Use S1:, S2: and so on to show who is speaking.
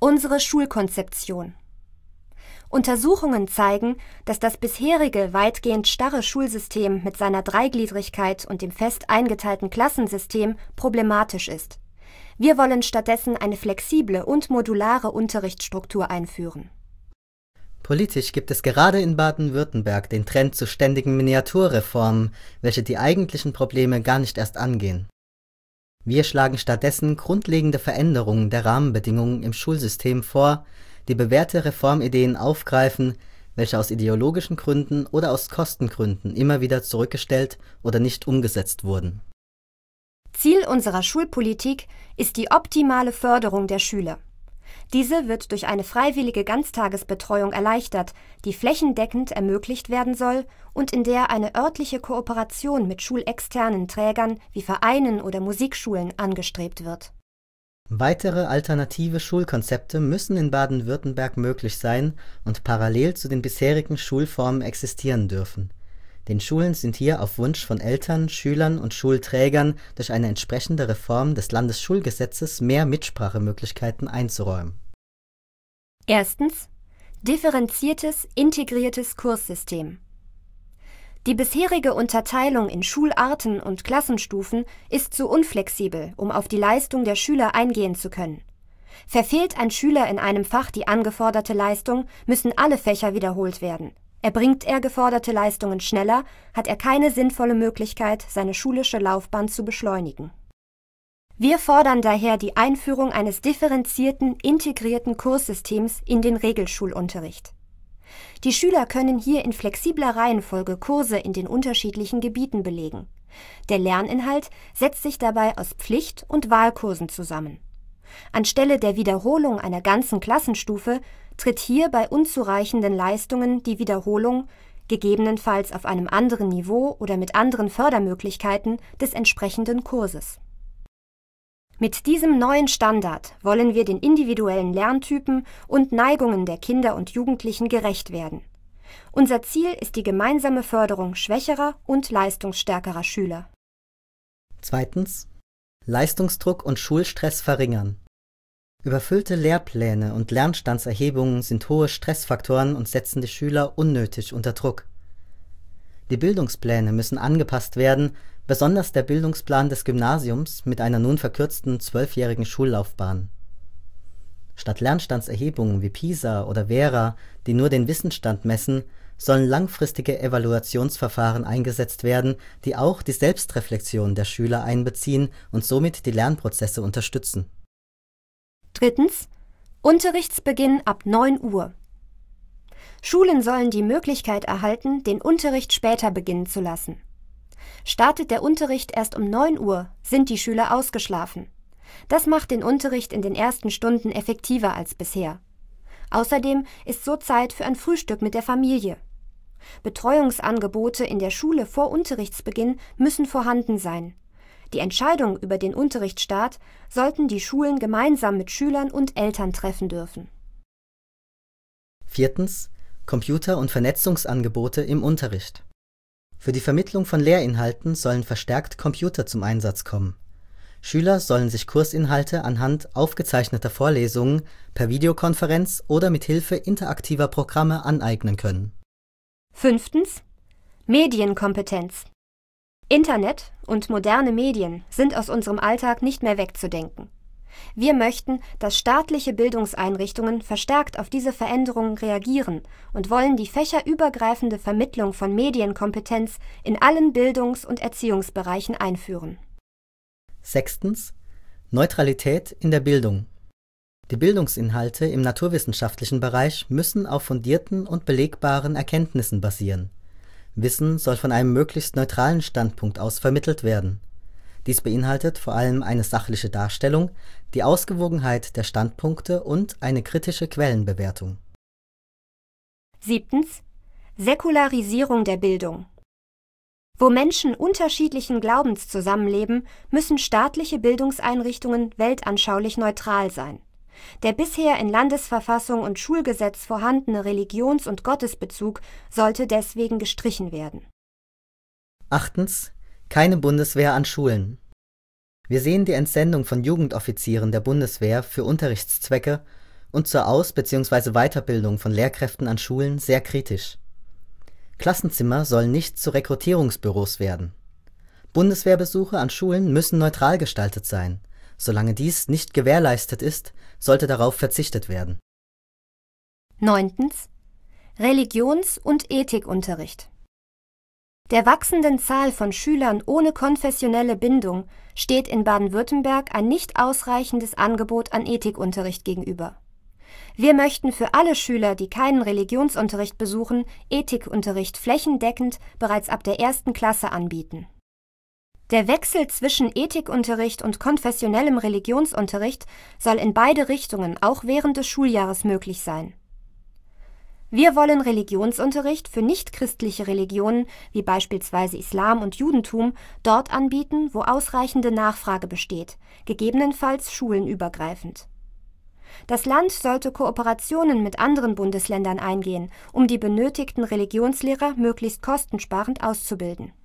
S1: Unsere Schulkonzeption. Untersuchungen zeigen, dass das bisherige weitgehend starre Schulsystem mit seiner Dreigliedrigkeit und dem fest eingeteilten Klassensystem problematisch ist. Wir wollen stattdessen eine flexible und modulare Unterrichtsstruktur einführen.
S2: Politisch gibt es gerade in Baden-Württemberg den Trend zu ständigen Miniaturreformen, welche die eigentlichen Probleme gar nicht erst angehen. Wir schlagen stattdessen grundlegende Veränderungen der Rahmenbedingungen im Schulsystem vor, die bewährte Reformideen aufgreifen, welche aus ideologischen Gründen oder aus Kostengründen immer wieder zurückgestellt oder nicht umgesetzt wurden.
S1: Ziel unserer Schulpolitik ist die optimale Förderung der Schüler. Diese wird durch eine freiwillige Ganztagesbetreuung erleichtert, die flächendeckend ermöglicht werden soll und in der eine örtliche Kooperation mit schulexternen Trägern wie Vereinen oder Musikschulen angestrebt wird.
S2: Weitere alternative Schulkonzepte müssen in Baden-Württemberg möglich sein und parallel zu den bisherigen Schulformen existieren dürfen. Den Schulen sind hier auf Wunsch von Eltern, Schülern und Schulträgern durch eine entsprechende Reform des Landesschulgesetzes mehr Mitsprachemöglichkeiten einzuräumen.
S1: Erstens. Differenziertes, integriertes Kurssystem. Die bisherige Unterteilung in Schularten und Klassenstufen ist zu unflexibel, um auf die Leistung der Schüler eingehen zu können. Verfehlt ein Schüler in einem Fach die angeforderte Leistung, müssen alle Fächer wiederholt werden. Erbringt er geforderte Leistungen schneller, hat er keine sinnvolle Möglichkeit, seine schulische Laufbahn zu beschleunigen. Wir fordern daher die Einführung eines differenzierten, integrierten Kurssystems in den Regelschulunterricht. Die Schüler können hier in flexibler Reihenfolge Kurse in den unterschiedlichen Gebieten belegen. Der Lerninhalt setzt sich dabei aus Pflicht- und Wahlkursen zusammen. Anstelle der Wiederholung einer ganzen Klassenstufe tritt hier bei unzureichenden Leistungen die Wiederholung, gegebenenfalls auf einem anderen Niveau oder mit anderen Fördermöglichkeiten, des entsprechenden Kurses. Mit diesem neuen Standard wollen wir den individuellen Lerntypen und Neigungen der Kinder und Jugendlichen gerecht werden. Unser Ziel ist die gemeinsame Förderung schwächerer und leistungsstärkerer Schüler.
S2: Zweitens. Leistungsdruck und Schulstress verringern. Überfüllte Lehrpläne und Lernstandserhebungen sind hohe Stressfaktoren und setzen die Schüler unnötig unter Druck. Die Bildungspläne müssen angepasst werden, besonders der Bildungsplan des Gymnasiums mit einer nun verkürzten 12-jährigen Schullaufbahn. Statt Lernstandserhebungen wie PISA oder Vera, die nur den Wissensstand messen, sollen langfristige Evaluationsverfahren eingesetzt werden, die auch die Selbstreflexion der Schüler einbeziehen und somit die Lernprozesse unterstützen.
S1: Drittens. Unterrichtsbeginn ab 9 Uhr. Schulen sollen die Möglichkeit erhalten, den Unterricht später beginnen zu lassen. Startet der Unterricht erst um 9 Uhr, sind die Schüler ausgeschlafen. Das macht den Unterricht in den ersten Stunden effektiver als bisher. Außerdem ist so Zeit für ein Frühstück mit der Familie. Betreuungsangebote in der Schule vor Unterrichtsbeginn müssen vorhanden sein. Die Entscheidung über den Unterrichtsstart sollten die Schulen gemeinsam mit Schülern und Eltern treffen dürfen.
S2: Viertens. Computer- und Vernetzungsangebote im Unterricht. Für die Vermittlung von Lehrinhalten sollen verstärkt Computer zum Einsatz kommen. Schüler sollen sich Kursinhalte anhand aufgezeichneter Vorlesungen per Videokonferenz oder mit Hilfe interaktiver Programme aneignen können.
S1: Fünftens. Medienkompetenz. Internet und moderne Medien sind aus unserem Alltag nicht mehr wegzudenken. Wir möchten, dass staatliche Bildungseinrichtungen verstärkt auf diese Veränderungen reagieren und wollen die fächerübergreifende Vermittlung von Medienkompetenz in allen Bildungs- und Erziehungsbereichen einführen.
S2: Sechstens. Neutralität in der Bildung. Die Bildungsinhalte im naturwissenschaftlichen Bereich müssen auf fundierten und belegbaren Erkenntnissen basieren. Wissen soll von einem möglichst neutralen Standpunkt aus vermittelt werden. Dies beinhaltet vor allem eine sachliche Darstellung, die Ausgewogenheit der Standpunkte und eine kritische Quellenbewertung.
S1: Siebtens. Säkularisierung der Bildung. Wo Menschen unterschiedlichen Glaubens zusammenleben, müssen staatliche Bildungseinrichtungen weltanschaulich neutral sein. Der bisher in Landesverfassung und Schulgesetz vorhandene Religions- und Gottesbezug sollte deswegen gestrichen werden.
S2: Achtens. Keine Bundeswehr an Schulen. Wir sehen die Entsendung von Jugendoffizieren der Bundeswehr für Unterrichtszwecke und zur Aus- bzw. Weiterbildung von Lehrkräften an Schulen sehr kritisch. Klassenzimmer sollen nicht zu Rekrutierungsbüros werden. Bundeswehrbesuche an Schulen müssen neutral gestaltet sein. Solange dies nicht gewährleistet ist, sollte darauf verzichtet werden.
S1: 9. Religions- und Ethikunterricht. Der wachsenden Zahl von Schülern ohne konfessionelle Bindung steht in Baden-Württemberg ein nicht ausreichendes Angebot an Ethikunterricht gegenüber. Wir möchten für alle Schüler, die keinen Religionsunterricht besuchen, Ethikunterricht flächendeckend bereits ab der 1. Klasse anbieten. Der Wechsel zwischen Ethikunterricht und konfessionellem Religionsunterricht soll in beide Richtungen auch während des Schuljahres möglich sein. Wir wollen Religionsunterricht für nichtchristliche Religionen wie beispielsweise Islam und Judentum dort anbieten, wo ausreichende Nachfrage besteht, gegebenenfalls schulenübergreifend. Das Land sollte Kooperationen mit anderen Bundesländern eingehen, um die benötigten Religionslehrer möglichst kostensparend auszubilden.